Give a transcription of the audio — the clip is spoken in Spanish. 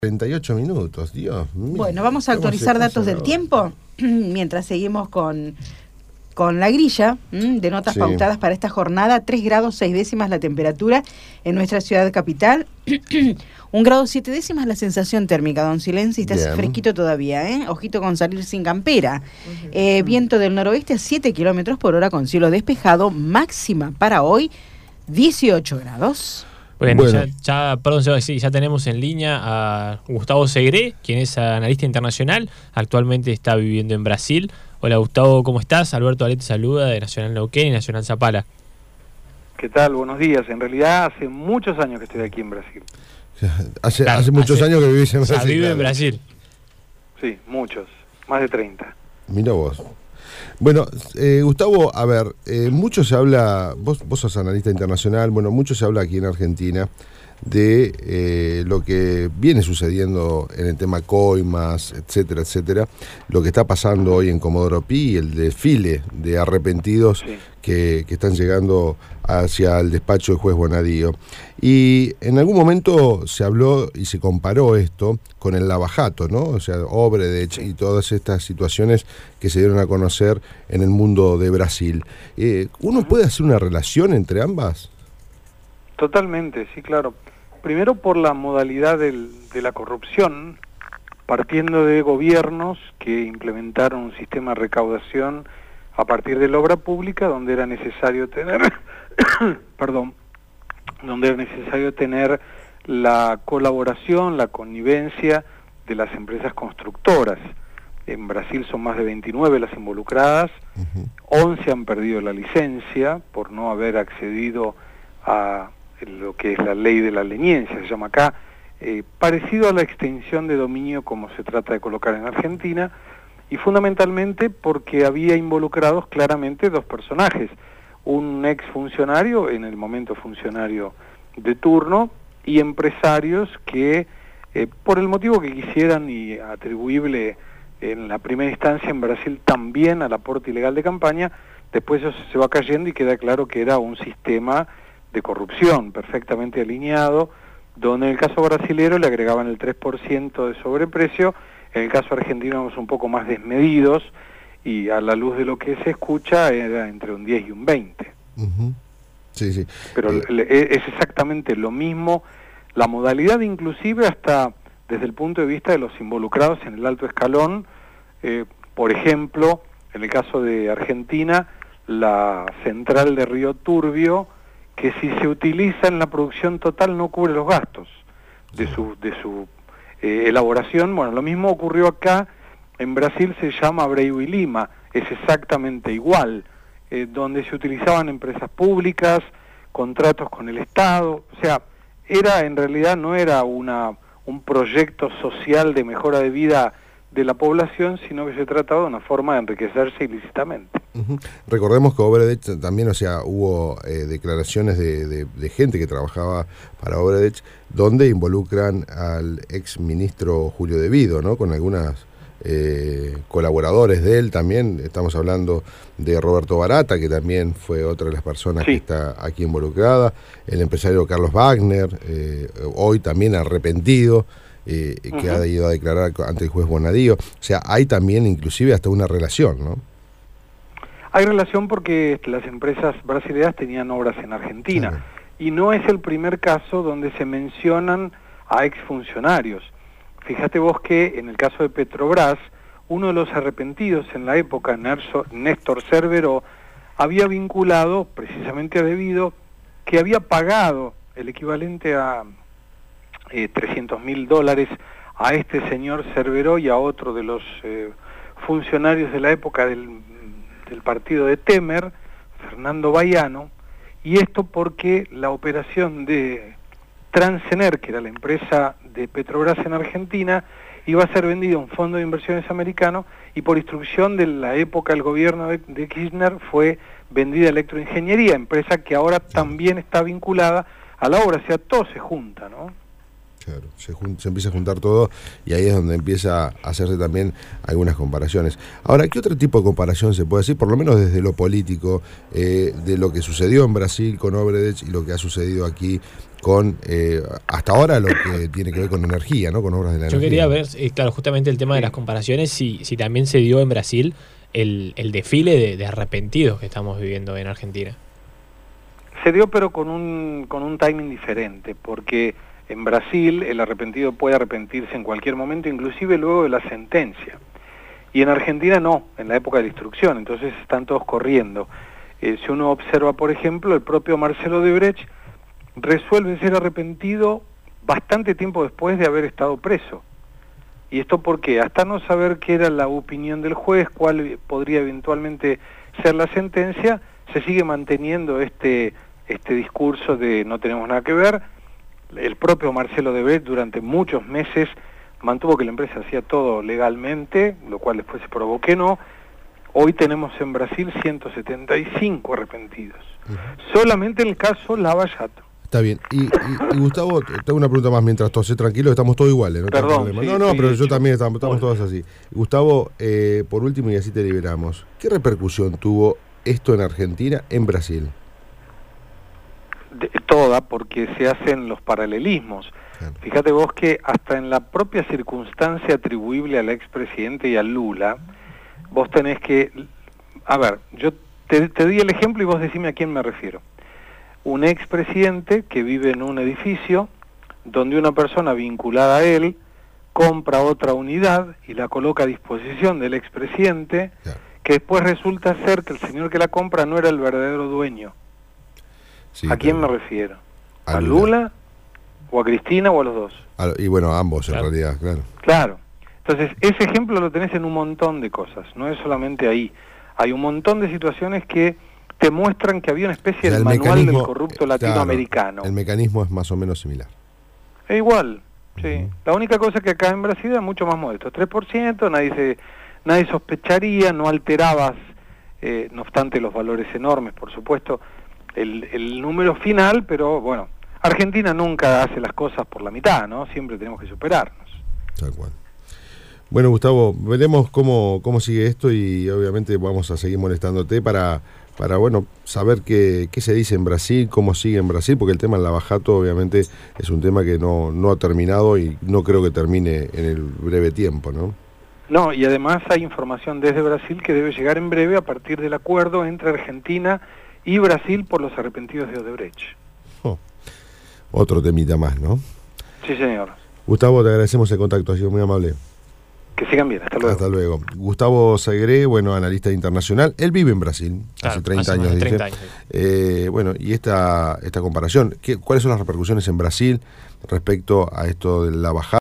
38 minutos, Dios mío. Bueno, vamos a actualizar datos del tiempo mientras seguimos con la grilla de notas pautadas para esta jornada. 3 grados 6 décimas la temperatura en nuestra ciudad capital. 1 grado 7 décimas la sensación térmica, don Silencio, está fresquito todavía, ojito con salir sin campera. Viento del noroeste a 7 kilómetros por hora con cielo despejado, máxima para hoy 18 grados. Bueno. Ya tenemos en línea a Gustavo Segré, quien es analista internacional, actualmente está viviendo en Brasil. Hola Gustavo, ¿cómo estás? Alberto Ale te saluda de Nacional Neuquén y Nacional Zapala. ¿Qué tal? Buenos días. En realidad hace muchos años que estoy aquí en Brasil. Hace muchos años que vivís en Brasil. Vive en Brasil. Sí, muchos, más de 30. Mira vos. Bueno, Gustavo, a ver, mucho se habla, vos sos analista internacional, bueno, mucho se habla aquí en Argentina de lo que viene sucediendo en el tema coimas, etcétera, etcétera, lo que está pasando hoy en Comodoro Pi, el desfile de arrepentidos que están llegando hacia el despacho del juez Bonadío. Y en algún momento se habló y se comparó esto con el lavajato, ¿no? O sea, Odebrecht y todas estas situaciones que se dieron a conocer en el mundo de Brasil. ¿Uno puede hacer una relación entre ambas? Totalmente, sí, claro. Primero por la modalidad de la corrupción, partiendo de gobiernos que implementaron un sistema de recaudación a partir de la obra pública, donde era necesario tener, donde era necesario tener la colaboración, la connivencia de las empresas constructoras. En Brasil son más de 29 las involucradas, 11 han perdido la licencia por no haber accedido a lo que es la ley de la leñencia, se llama acá, parecido a la extensión de dominio como se trata de colocar en Argentina, y fundamentalmente porque había involucrados claramente dos personajes, un ex funcionario, en el momento funcionario de turno, y empresarios que, por el motivo que quisieran y atribuible en la primera instancia en Brasil también al aporte ilegal de campaña, después eso se va cayendo y queda claro que era un sistema de corrupción perfectamente alineado, donde en el caso brasilero le agregaban el 3% de sobreprecio, en el caso argentino éramos un poco más desmedidos, y a la luz de lo que se escucha era entre un 10 y un 20. Sí, sí. Pero es exactamente lo mismo, la modalidad inclusive hasta desde el punto de vista de los involucrados en el alto escalón, por ejemplo, en el caso de Argentina, la central de Río Turbio, que si se utiliza en la producción total no cubre los gastos de su elaboración. Bueno, lo mismo ocurrió acá, en Brasil se llama Abreu y Lima, es exactamente igual, donde se utilizaban empresas públicas, contratos con el Estado, o sea, en realidad no era un proyecto social de mejora de vida de la población, sino que se trataba de una forma de enriquecerse ilícitamente. Recordemos que Odebrecht también, o sea, hubo declaraciones de gente que trabajaba para Odebrecht, donde involucran al ex ministro Julio De Vido, ¿no? Con algunas colaboradores de él también. Estamos hablando de Roberto Barata, que también fue otra de las personas que está aquí involucrada, el empresario Carlos Wagner, hoy también arrepentido, que ha ido a declarar ante el juez Bonadío. O sea, hay también inclusive hasta una relación, ¿no? Hay relación porque las empresas brasileñas tenían obras en Argentina, y no es el primer caso donde se mencionan a exfuncionarios. Fíjate vos que en el caso de Petrobras, uno de los arrepentidos en la época, Néstor Cerveró, había vinculado precisamente a De Vido, que había pagado el equivalente a $300.000 a este señor Cerveró y a otro de los funcionarios de la época del partido de Temer, Fernando Baiano, y esto porque la operación de Transener, que era la empresa de Petrobras en Argentina, iba a ser vendida a un fondo de inversiones americano, y por instrucción de la época del gobierno de Kirchner fue vendida a Electroingeniería, empresa que ahora también está vinculada a la obra, o sea, todo se junta, ¿no? Claro, se empieza a juntar todo y ahí es donde empieza a hacerse también algunas comparaciones. Ahora, ¿qué otro tipo de comparación se puede decir, por lo menos desde lo político, de lo que sucedió en Brasil con Odebrecht y lo que ha sucedido aquí con, hasta ahora, lo que tiene que ver con energía, ¿no? Con obras de la energía? Yo quería ver, claro, justamente el tema de las comparaciones, si también se dio en Brasil el desfile de arrepentidos que estamos viviendo en Argentina. Se dio, pero con un timing diferente, porque en Brasil el arrepentido puede arrepentirse en cualquier momento, inclusive luego de la sentencia. Y en Argentina no, en la época de la instrucción, entonces están todos corriendo. Si uno observa, por ejemplo, el propio Marcelo Odebrecht resuelve ser arrepentido bastante tiempo después de haber estado preso. ¿Y esto por qué? Hasta no saber qué era la opinión del juez, cuál podría eventualmente ser la sentencia, se sigue manteniendo este discurso de no tenemos nada que ver. El propio Marcelo Odebrecht durante muchos meses mantuvo que la empresa hacía todo legalmente, lo cual después se probó que no. Hoy tenemos en Brasil 175 arrepentidos. Solamente en el caso Lava Jato. Está bien. Y Gustavo, te hago una pregunta más mientras tose tranquilo, estamos todos iguales, ¿no? Perdón. Sí, no, pero yo también, estamos bueno, todos así. Gustavo, por último, y así te liberamos, ¿qué repercusión tuvo esto en Argentina, en Brasil? Toda, porque se hacen los paralelismos. Claro. Fíjate vos que hasta en la propia circunstancia atribuible al expresidente y al Lula, vos tenés que... A ver, yo te di el ejemplo y vos decime a quién me refiero. Un expresidente que vive en un edificio donde una persona vinculada a él compra otra unidad y la coloca a disposición del expresidente, claro, que después resulta ser que el señor que la compra no era el verdadero dueño. Sí, ¿a quién me refiero? ¿A Lula o a Cristina o a los dos? Y bueno, a ambos, claro, en realidad, claro. Claro. Entonces, ese ejemplo lo tenés en un montón de cosas, no es solamente ahí. Hay un montón de situaciones que te muestran que había una especie de manual del corrupto latinoamericano. Claro, el mecanismo es más o menos similar. Es igual, sí. La única cosa que acá en Brasil era mucho más modesto, 3%, nadie sospecharía, no alterabas, no obstante los valores enormes, por supuesto, el número final, pero bueno, Argentina nunca hace las cosas por la mitad, ¿no? Siempre tenemos que superarnos. Tal cual. Bueno, Gustavo, veremos cómo sigue esto y obviamente vamos a seguir molestándote para bueno, saber qué se dice en Brasil, cómo sigue en Brasil, porque el tema del Lava Jato obviamente es un tema que no ha terminado y no creo que termine en el breve tiempo, ¿no? No, y además hay información desde Brasil que debe llegar en breve a partir del acuerdo entre Argentina y Brasil por los arrepentidos de Odebrecht. Otro temita más, ¿no? Sí, señor. Gustavo, te agradecemos el contacto, ha sido muy amable. Que sigan bien, hasta luego. Hasta luego. Gustavo Segre, bueno, analista internacional, él vive en Brasil, claro, hace 30 años. 30 años. Bueno, y esta comparación, ¿cuáles son las repercusiones en Brasil respecto a esto de la bajada?